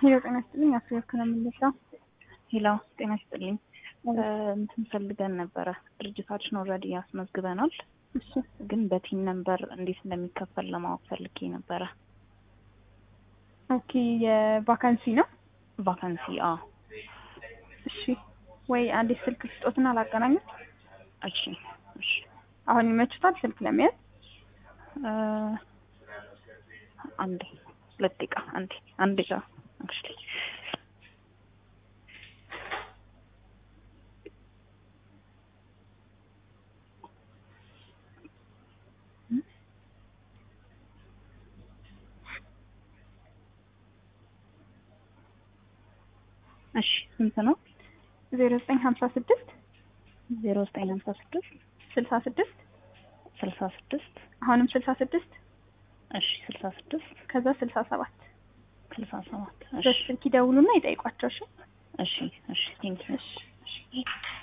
ሄሎ ጤና ይስጥልኝ። አፍሪካ ከመለሳ ሄሎ ጤና ይስጥልኝ። እንትን ፈልገን ነበረ። ድርጅታችን ኦልሬዲ ያስመዝግበናል። እሺ ግን በቲም ነምበር እንዴት እንደሚከፈል ለማወቅ ፈልጌ ነበረ። ኦኬ የቫካንሲ ነው። ቫካንሲ እሺ ወይ አንዴ ስልክ ስጦትና ላገናኙት። እሺ እሺ አሁን ይመችታል ስልክ ለመያዝ? አንዴ ሁለት ደቂቃ አንዴ ጋር አክቹሊ እሺ ስንት ነው? 0956 0956 66 አሁንም 66 እሺ 66 ከዛ 67 67 በስልክ ይደውሉና ይጠይቋቸው። እሺ እሺ ቴንክ ዩ። እሺ